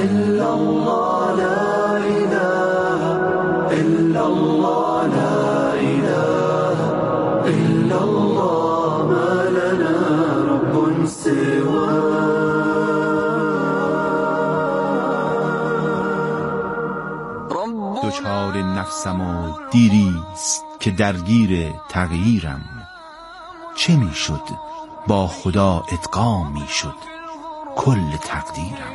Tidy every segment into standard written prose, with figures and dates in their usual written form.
إلا الله لا إله إلا الله لا إله إلا الله ما لنا رب سواه. دچار نفسم و دیریست که درگیر تغییرم. چه میشد با خدا ادغام میشد کل تقدیرم.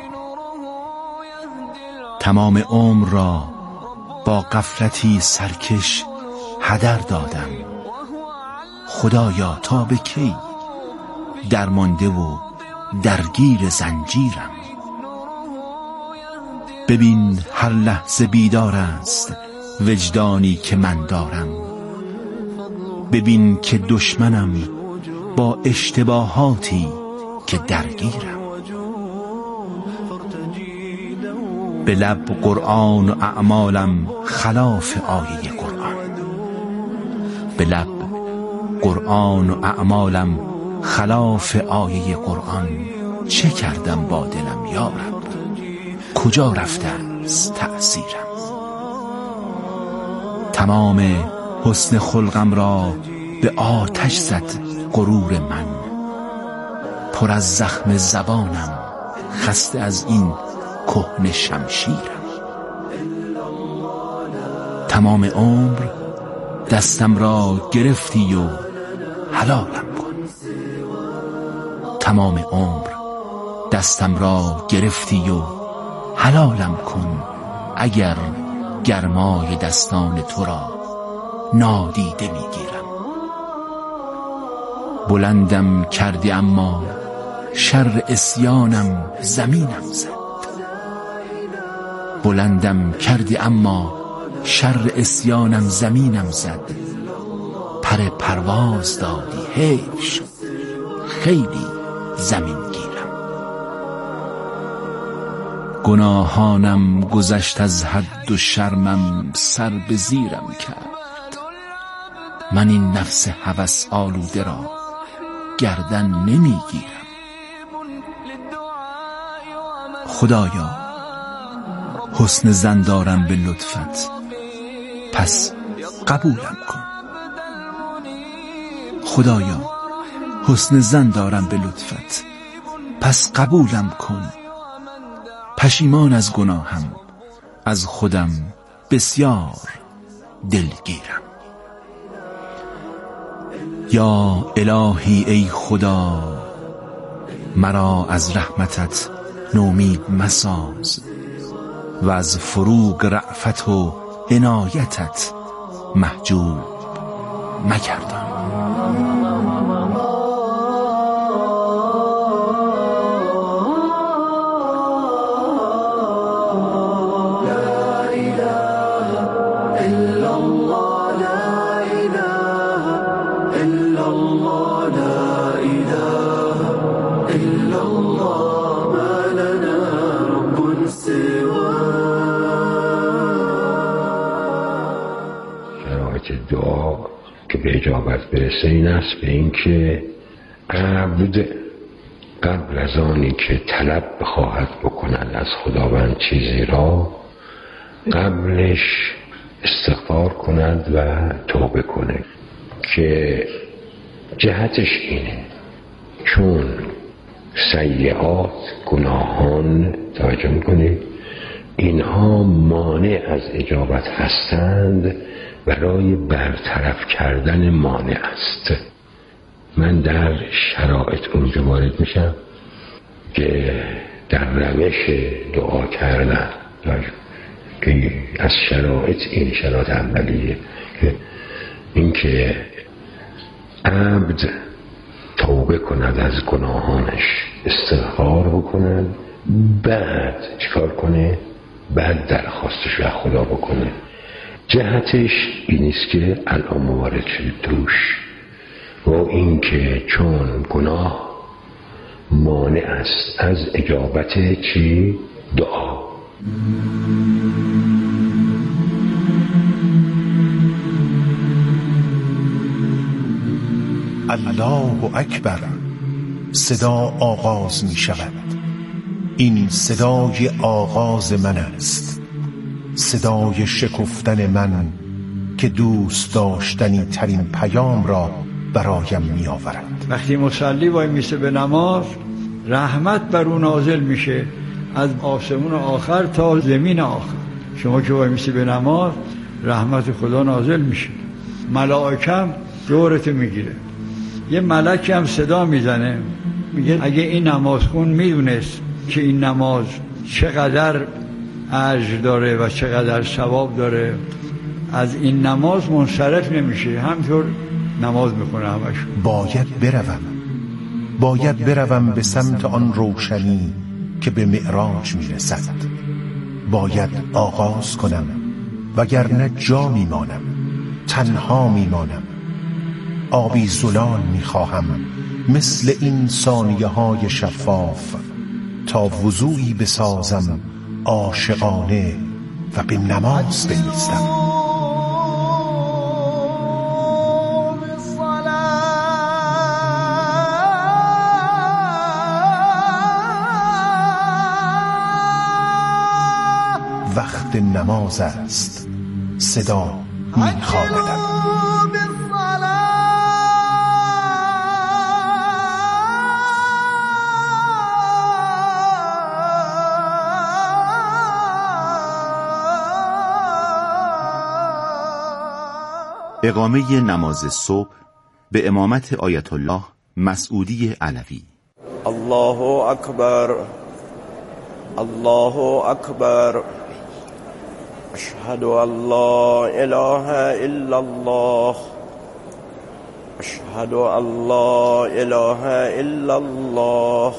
تمام عمر را با غفلتی سرکش هدر دادم. خدایا تا به کی درمانده و درگیر زنجیرم. ببین هر لحظه بیدار است وجدانی که من دارم. ببین که دشمنم با اشتباهاتی که درگیرم. به لب قرآن و اعمالم خلاف آیه قرآن. به لب قرآن و اعمالم خلاف آیه قرآن. چه کردم با دلم یا رب؟ کجا رفته است تأثیرم؟ تمام حسن خلقم را به آتش زد غرور من. پر از زخم زبانم خسته از این کهنه شمشیرم. تمام عمر دستم را گرفتی و حلالم کن. تمام عمر دستم را گرفتی و حلالم کن. اگر گرمای دستان تو را نادیده میگیرم. بلندم کردی اما شر عصیانم زمینم زد. بلندم کردی اما شر عصیانم زمینم زد. پر پرواز دادی حیف شد خیلی زمین گیرم. گناهانم گذشت از حد و شرمم سر به زیرم کرد. من این نفس هوس آلوده را گردن نمیگیرم. خدایا حسن زن دارم به لطفت پس قبولم کن. خدایا حسن زن دارم به لطفت پس قبولم کن. پشیمان از گناهم از خودم بسیار دلگیرم. یا الهی ای خدا مرا از رحمتت نومید مساز و از فروغ رأفت و عنایتت محجوب مگردان. دعا که به اجابت برسه این است به این که عبد قبل از آنی که طلب بخواهد بکند از خداوند چیزی را قبلش استغفار کند و توبه کنه که جهتش اینه چون سیئات گناهان توجه میکنید اینها مانع از اجابت هستند برای برطرف کردن مانع است. من در شرایط اونجا وارد میشم که در روش دعا کردن که از شرایط این شرایط اولیه که این که عبد توبه کند از گناهانش استغفار بکند بعد چیکار کنه؟ بعد درخواستش از خدا بکنه. جهتش این است که الان موارد شده توش و این که چون گناه مانع است از اجابت چی؟ دعا. الله اکبر صدا آغاز می شود. این صدای آغاز من است، صدای شکفتن من که دوست داشتنی ترین پیام را برایم می آورد. وقتی مصلی وای میسه به نماز، رحمت بر او نازل میشه از آسمون آخر تا زمین آخر. شما که وای میسی به نماز، رحمت خدا نازل میشه، ملائکم دورت میگیره. یه ملک هم صدا میزنه میگه اگه این نمازخون میدونست که این نماز چقدر اجر داره و چقدر ثواب داره، از این نماز منصرف نمیشه، همطور نماز میخونه همش. باید بروم به سمت آن روشنی که به معراج میرسد. باید آغاز کنم، وگرنه جا میمانم، تنها میمانم. آبی زلال میخواهم مثل این ثانیه های شفاف، تا وضوعی بسازم عاشقانه و به نماز بایستم. وقت نماز است، صدا میخواندم. اقامه نماز صبح به امامت آیت الله مسعودی علوی. الله اکبر، الله اکبر، اشهد ان لا اله الا الله، اشهد ان لا اله الا الله،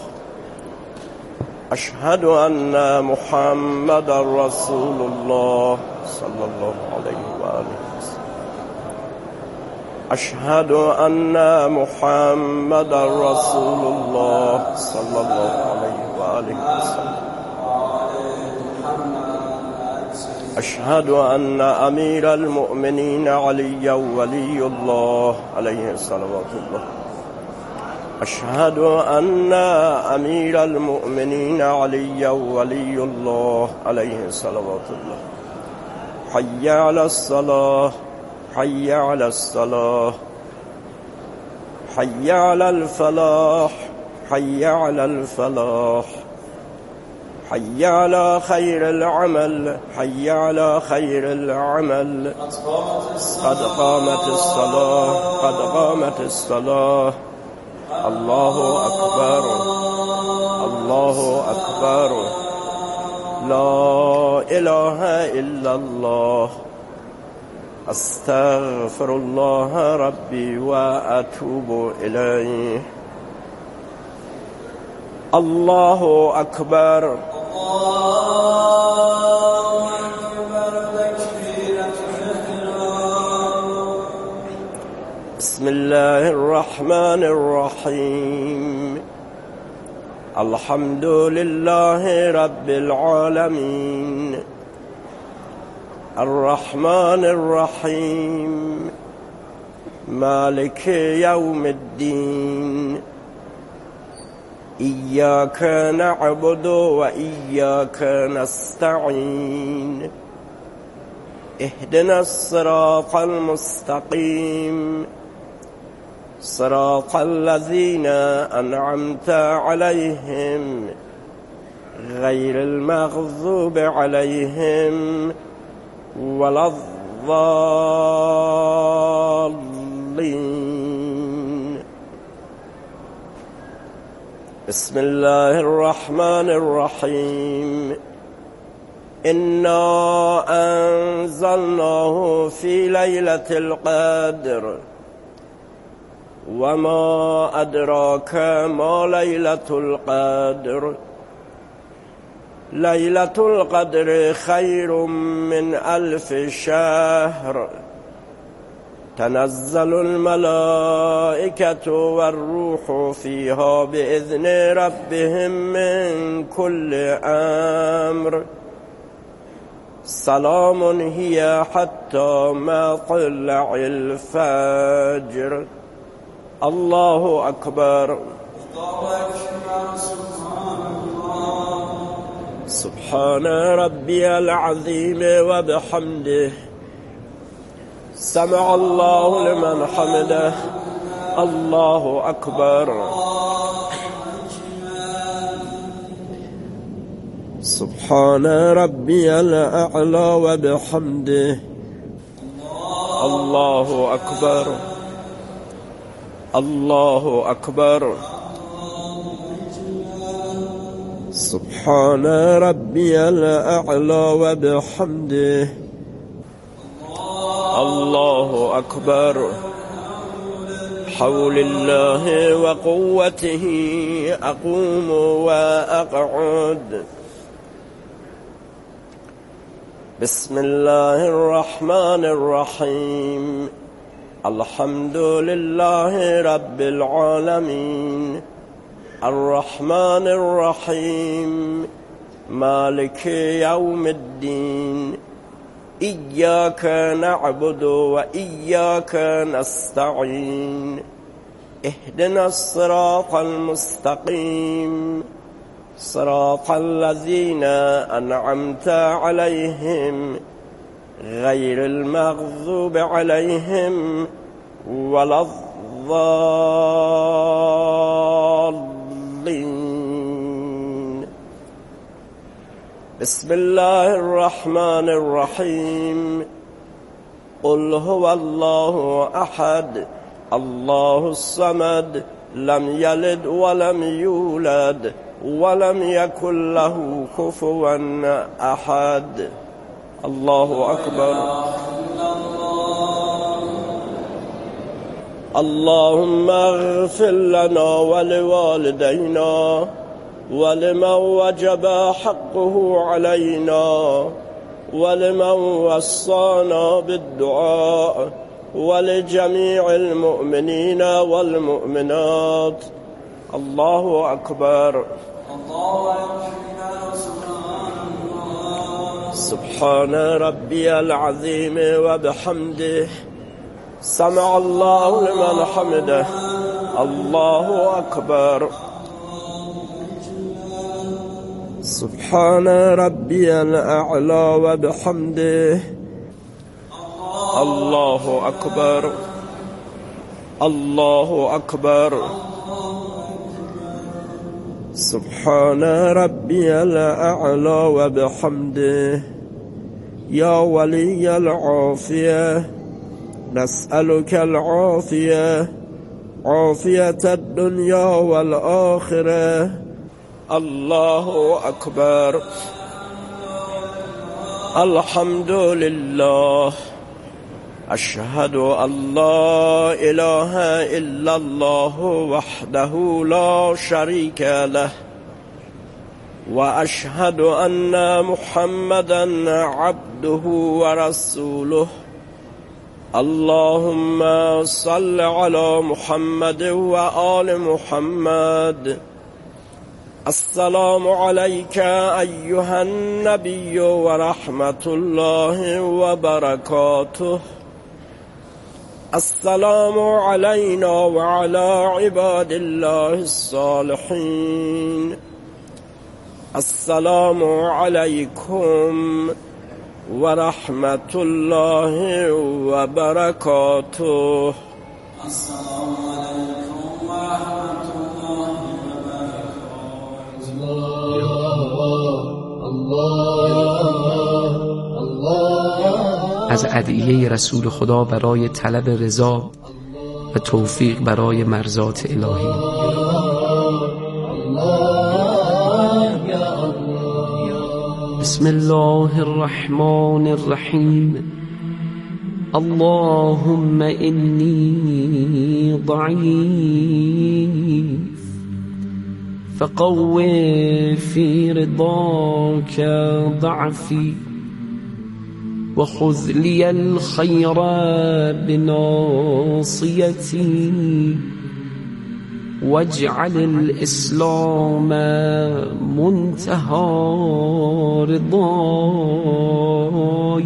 اشهد ان محمد رسول الله صلی الله علیه و آله. اشهد ان محمد رسول الله صلی الله علیه و آله وسلم. اشهد ان امیر المؤمنین علی ولی الله علیه صلوات الله. اشهد ان امیر المؤمنین علی ولی الله علیه صلوات الله. حی علی الصلاة، حي على الصلاة، حي على الفلاح، حي على الفلاح، حي على خير العمل، حي على خير العمل. قد قامت الصلاة، قد قامت الصلاة. الله أكبر، الله أكبر، لا إله إلا الله، استغفر الله ربي واتوب اليه. الله اكبر، بسم الله الرحمن الرحيم. الحمد لله رب العالمين، الرحمن الرحيم، مالك يوم الدين. إياك نعبد وإياك نستعين. اهدنا الصراط المستقيم، صراط الذين أنعمت عليهم غير المغضوب عليهم ولا الضالين. بسم الله الرحمن الرحيم. إنا أنزلناه في ليلة القدر، وما أدراك ما ليلة القدر. ليلة القدر خير من 1000 شهر. تنزل الملائكة والروح فيها بإذن ربهم من كل أمر. سلام هي حتى مطلع الفجر. الله أكبر. سبحان ربي العظيم وبحمده سمع الله لمن حمده الله أكبر سبحان ربي الأعلى وبحمده الله أكبر الله أكبر سبحان ربي الأعلى وبحمده الله أكبر حول الله وقوته أقوم وأقعد بسم الله الرحمن الرحيم الحمد لله رب العالمين الرحمن الرحيم مالك يوم الدين إياك نعبد وإياك نستعين اهدنا الصراط المستقيم صراط الذين أنعمت عليهم غير المغضوب عليهم ولا الضالين بسم الله الرحمن الرحيم قل هو الله أحد الله الصمد لم يلد ولم يولد ولم يكن له كفوا أحد الله أكبر اللهم اغفر لنا ولوالدينا ولمن وجب حقه علينا ولمن وصانا بالدعاء ولجميع المؤمنين والمؤمنات الله أكبر سبحان ربي العظيم وبحمده سمع الله لمن حمده الله أكبر سبحان ربي الأعلى وبحمده الله أكبر الله أكبر سبحان ربي الأعلى وبحمده يا ولي العافية نسألك العافية عافية الدنيا والآخرة الله أكبر الحمد لله أشهد أن لا إله إلا الله وحده لا شريك له وأشهد أن محمدا عبده ورسوله اللهم صل على محمد وآل محمد السلام عليك أيها النبي ورحمة الله وبركاته السلام علينا وعلى عباد الله الصالحين السلام عليكم ورحمة الله وبركاته السلام عليكم ورحمة الله وبركاته. از ادعیه رسول خدا برای طلب رضا و توفیق برای مرضات الهی. بسم الله الرحمن الرحیم. اللهم إني ضعيف فقو في رضاك ضعفي وخذ لي الخير بناصيتي واجعل الإسلام منتهى رضاي.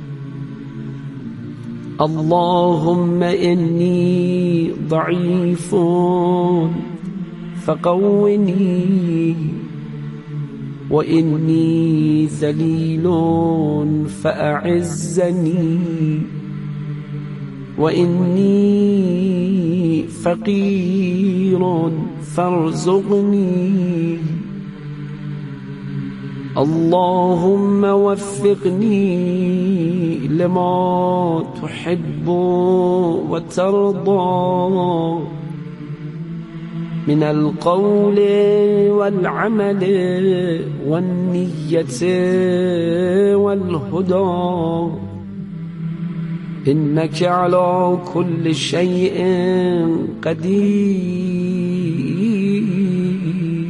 اللهم إني ضعيف فقوني وإني ذليل فأعزني وإني فقير فارزقني اللهم وفقني لما تحب وترضى من القول والعمل والنية والهدى إنك على كل شيء قدير.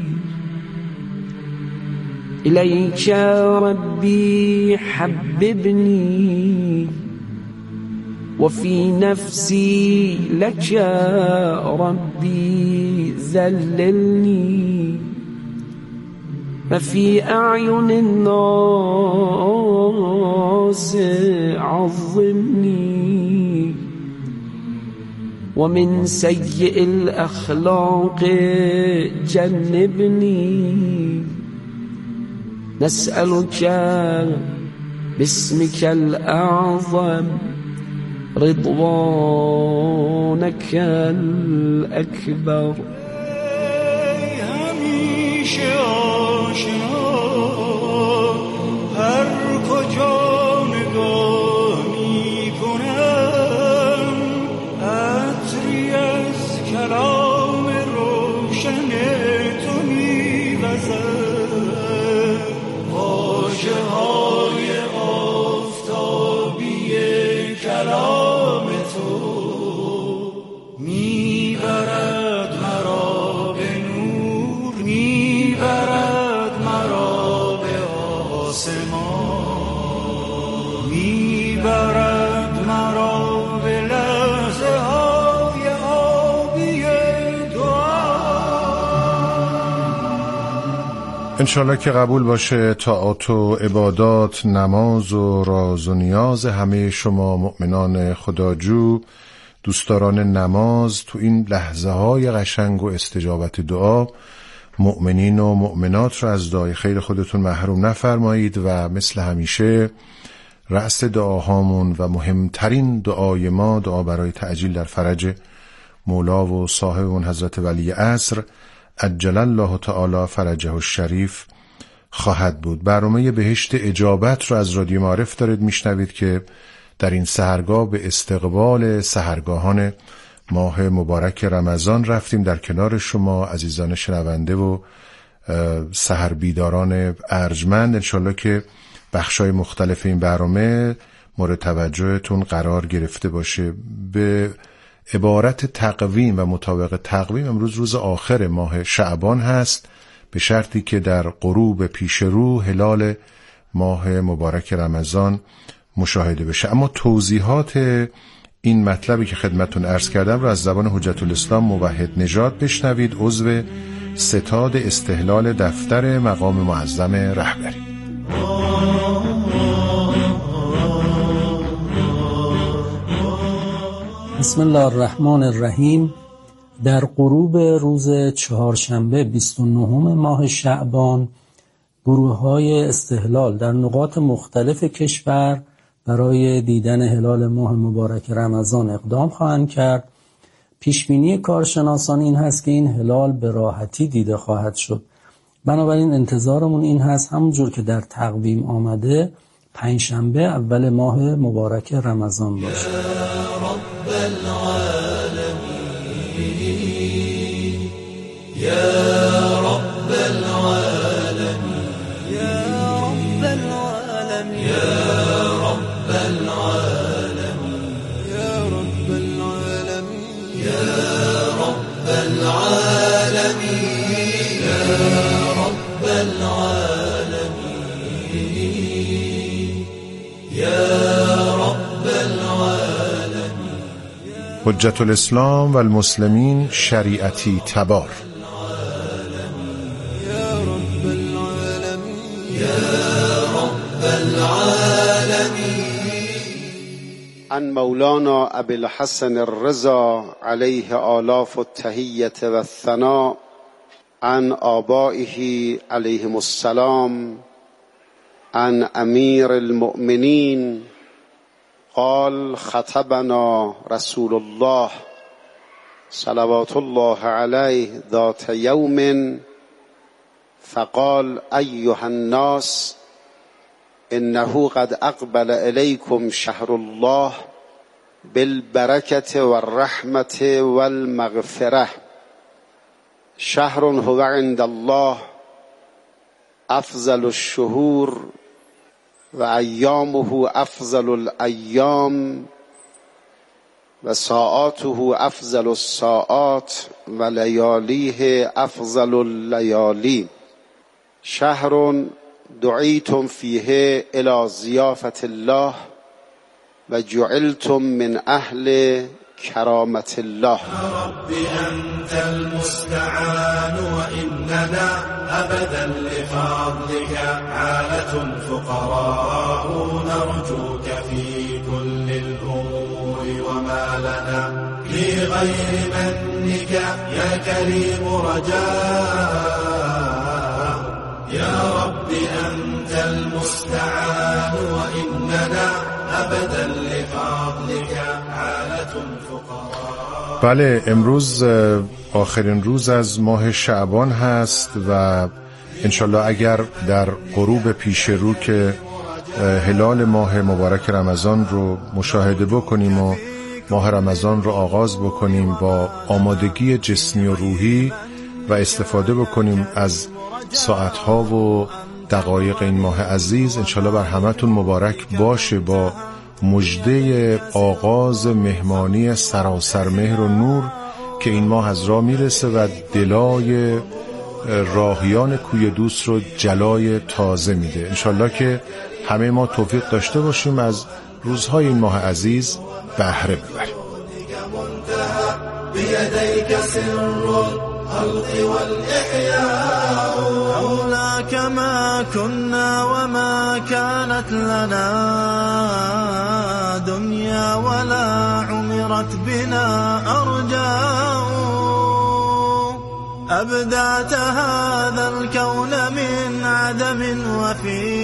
إليك ربي حببني وفي نفسي لك ربي ذللني وفي أعين الناس عظمني ومن سيء الأخلاق جنبني. نسألك باسمك الأعظم رضوانك الأكبر. همیشه آشنا هر کجا نگاه میکنم عطری از کلام روشن تو میوزد واژه های آفتابی کلام تو میبرد مرا به نور میبرد مرا به آسمان میبرد مرا به لحظه های آبی دعا. انشالله که قبول باشه طاعات و عبادات، نماز و راز و نیاز همه شما مؤمنان خداجو، دوستداران نماز. تو این لحظه های قشنگ و استجابت دعا مؤمنین و مؤمنات رو از دعای خیر خودتون محروم نفرمایید و مثل همیشه رأس دعاهامون و مهمترین دعای ما دعا برای تعجیل در فرج مولا و صاحبمون حضرت ولی عصر عجل الله تعالی فرجه الشریف خواهد بود. برنامه بهشت اجابت رو از رادیو معارف دارید میشنوید که در این سحرگاه به استقبال سحرگاهان ماه مبارک رمضان رفتیم در کنار شما عزیزان شنونده و سحر بیداران ارجمند. انشالله که بخشای مختلف این برنامه مورد توجهتون قرار گرفته باشه. به عبارت تقویم و مطابق تقویم امروز روز آخر ماه شعبان هست، به شرطی که در غروب پیش رو هلال ماه مبارک رمضان مشاهده بشه. اما توضیحات این مطلبی که خدمتون عرض کردم رو از زبان حجت الاسلام موحد نژاد بشنوید، عضو ستاد استهلال دفتر مقام معظم رهبری. بسم الله الرحمن الرحیم. در غروب روز چهارشنبه 29 ماه شعبان گروه‌های استهلال در نقاط مختلف کشور برای دیدن هلال ماه مبارک رمضان اقدام خواهند کرد. پیشبینی کارشناسان این هست که این هلال به راحتی دیده خواهد شد. بنابراین انتظارمون این هست همونجور که در تقویم آمده پنجشنبه اول ماه مبارک رمضان باشه. حجت الاسلام و المسلمین شریعتی تبار. عن مولانا ابی الحسن الرضا علیه آلاف التحیة و الثناء عن آبائه علیهم السلام عن امیر المؤمنین قال خطبنا رسول الله صلوات الله علیه ذات یوم فقال ایها الناس انه قد اقبل الیکم شهر الله بالبرکة والرحمة والمغفرة شهر هو عند الله افضل الشهور و ایامه افضل الایام و ساعاته افضل الساعات و لیالیه افضل اللیالی شهر دعیتم فیه الی ضیافة الله و جعلتم من اهل کرامة الله. رب أنت المستعان وإننا أبدا لفضلك عالة فقراء نرجوك في كل الأمور وما لنا لغير منك يا كريم رجاء يا رب أنت المستعان وإننا أبدا لفضلك عالة فقراء. بله، امروز آخرین روز از ماه شعبان هست و انشالله اگر در غروب پیش رو که هلال ماه مبارک رمضان رو مشاهده بکنیم و ماه رمضان رو آغاز بکنیم با آمادگی جسمی و روحی و استفاده بکنیم از ساعتها و دقایق این ماه عزیز، انشالله بر همتون مبارک باشه با مژده آغاز مهمانی سراسر مهر و نور که این ماه از راه میرسه و دلای راهیان کوی دوست رو جلای تازه میده. انشالله که همه ما توفیق داشته باشیم از روزهای این ماه عزیز بهره ببریم. بيديك سر الخلق والإحياء لولاك ما كنا وما كانت لنا دنيا ولا عمرت بنا أرجاء أبدعت هذا الكون من عدم وفي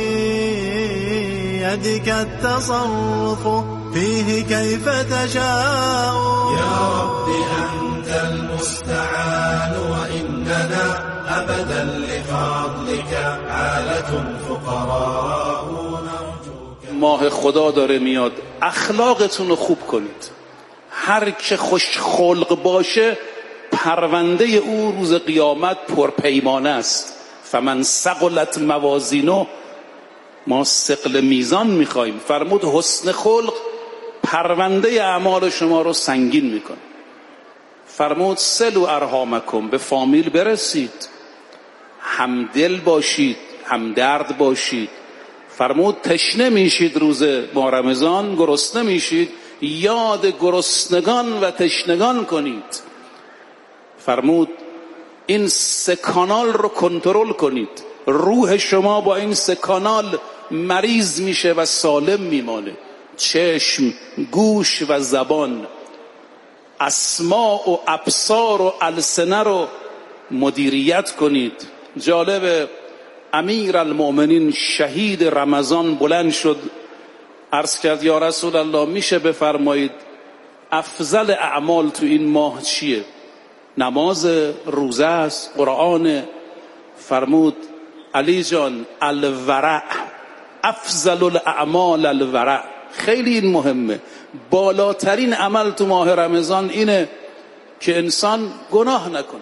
يدك التصرف فيه كيف تشاء يا رب أنت المستعان وإننا أبدا لفضلك عالة فقراء ماه خدا داره میاد، اخلاقتون رو خوب کنید. هر که خوش خلق باشه پرونده او روز قیامت پرپیمانه است. فمن ثقلت موازینه، ما ثقل میزان میخوایم. فرمود حسن خلق پرونده اعمال شما رو سنگین میکنه. فرمود سلو ارحامکم، به فامیل برسید، همدل باشید، همدرد باشید. فرمود تشنه میشید روز ماه رمضان، گرسنه میشید، یاد گرسنگان و تشنگان کنید. فرمود این سه کانال رو کنترل کنید. روح شما با این سه کانال مریض میشه و سالم میمانه. چشم، گوش و زبان، اسماع و ابصار و السنه رو مدیریت کنید. جالب، امیر المؤمنین شهید رمضان بلند شد، عرض کرد یا رسول الله میشه بفرمایید افضل اعمال تو این ماه چیه؟ نماز، روزه است، قرآن. فرمود علی جان الورع، افضل الاعمال الورع. خیلی این مهمه. بالاترین عمل تو ماه رمضان اینه که انسان گناه نکنه،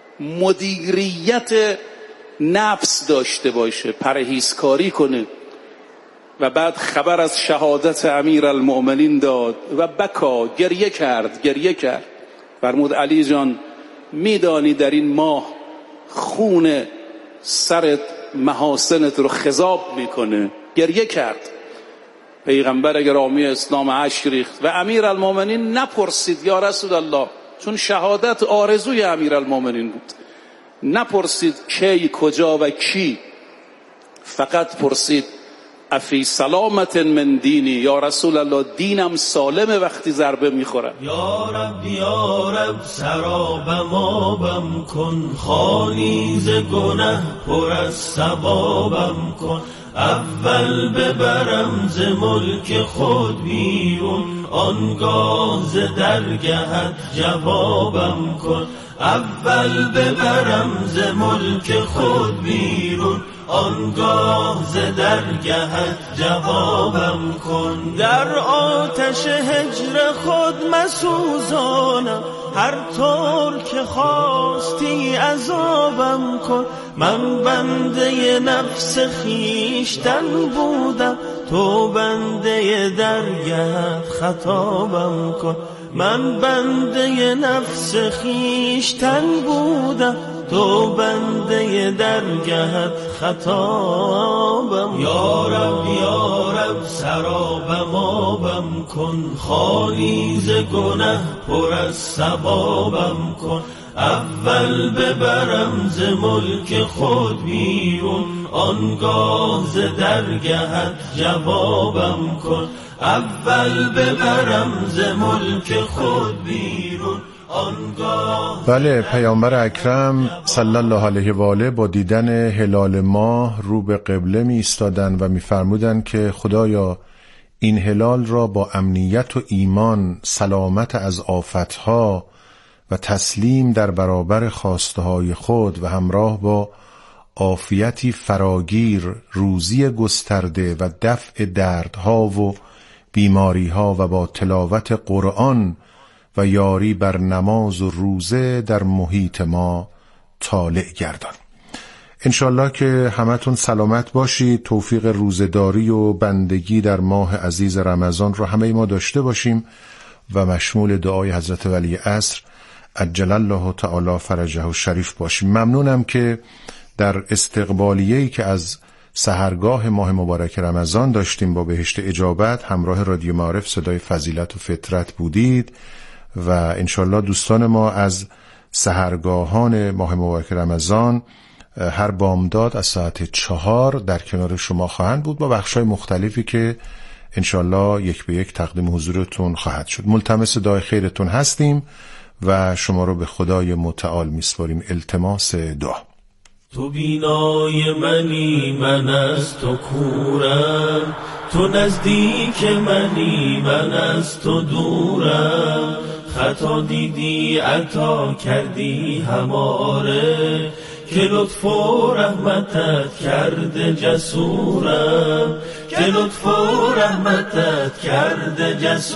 مدیریت نفس داشته باشه، پرهیزکاری کنه. و بعد خبر از شهادت امیر المؤمنین داد و بکا، گریه کرد. فرمود علی جان میدانی در این ماه خون سرت محاسنت رو خضاب میکنه. گریه کرد. پیغمبر گرامی اسلام اشک ریخت و امیر المؤمنین نپرسید یا رسول الله، چون شهادت آرزوی امیر المؤمنین بود، نپرسید کی، کجا و کی، فقط پرسید افی سلامت من دینی، یا رسول الله دینم سالمه وقتی ضربه میخورم. یا رب سرابم آبم کن، خالی ز گنه پر از ثوابم کن. اول ببرم ز ملک خود بیرون، آنگاه ز درگهت جوابم کن. اول ببرم ز ملک خود بیرون، آنگاه ز درگهت جوابم کن. در آتش هجر خود مسوزانم، هر طور که خواستی عذابم کن. من بنده نفس خیشتن بودم، تو بنده درگهت خطابم کن. من بنده نفس خیشتن بودم، تو بنده درگهت خطابم. یا رب سرابم آبم کن، خالی ز گنه پر از ثوابم کن. اول ببرم ز ملک خود بیرون، آنگاه ز درگهت جوابم کن. اول ببرم ز ملک خود بیرون، آنگاه. بله، پیامبر اکرم صلی الله علیه و آله با دیدن هلال ماه رو به قبله می ایستادن و می فرمودن که خدایا این هلال را با امنیت و ایمان، سلامت از آفتها و تسلیم در برابر خواسته های خود و همراه با عافیتی فراگیر، روزی گسترده و دفع دردها و بیماریها و با تلاوت قرآن و یاری بر نماز و روزه در محیط ما طالع گردان. انشالله که همتون سلامت باشید، توفیق روزداری و بندگی در ماه عزیز رمضان رو همه ما داشته باشیم و مشمول دعای حضرت ولی عصر عجل الله تعالی فرجه و شریف باشیم. ممنونم که در استقبالیه‌ای که از سحرگاه ماه مبارک رمضان داشتیم با بهشت اجابت همراه رادیو معارف صدای فضیلت و فطرت بودید و انشالله دوستان ما از سحرگاهان ماه مبارک رمضان هر بامداد از ساعت 4 در کنار شما خواهند بود با بخشای مختلفی که انشالله یک به یک تقدیم حضورتون خواهد شد. ملتمس دعای خیرتون هستیم و شما رو به خدای متعال میسپاریم. التماس دعا. تو بینای منی، من از تو کورم، تو نزدیک منی، من از تو دورم. خطا دیدی عطا کردی هماره، که لطف و رحمتت کرده جسورم، که لطف و رحمتت کرده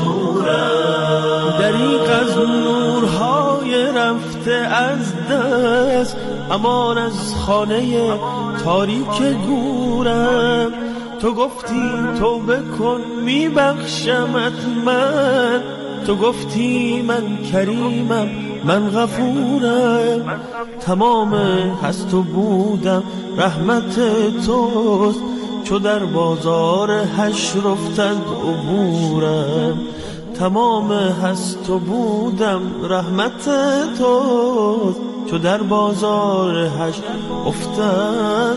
جسورم. دریغ از نورهای رفته از دست، امان از خانه تاریک گورم. تو گفتی توبه کن میبخشمت من، تو گفتی من کریمم من غفورم. تمام هست و بودم رحمت توست، چو در بازار حشر افتد عبورم. تمام هست و بودم رحمت توست، چو در بازار حشر افتد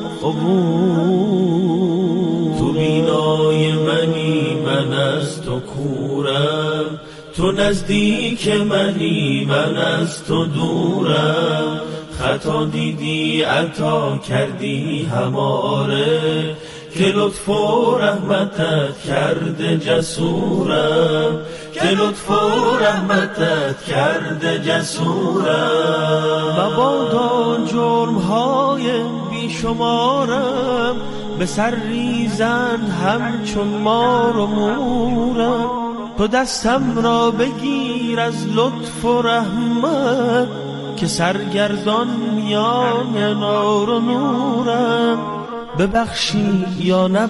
عبور. تو بینای منی، من از تو کورم، تو نزدیک منی، من از تو دورم. خطا دیدی عطا کردی هماره، که لطف و رحمتت کرده جسورم، که لطف و رحمتت کرده جسورم. مبادا جرمهای بیشمارم، به سر ریزن همچون مار و مورم. تو دستم را بگیر از لطف و رحمت، که سرگردان میان نار و نورم. ببخشی یا نه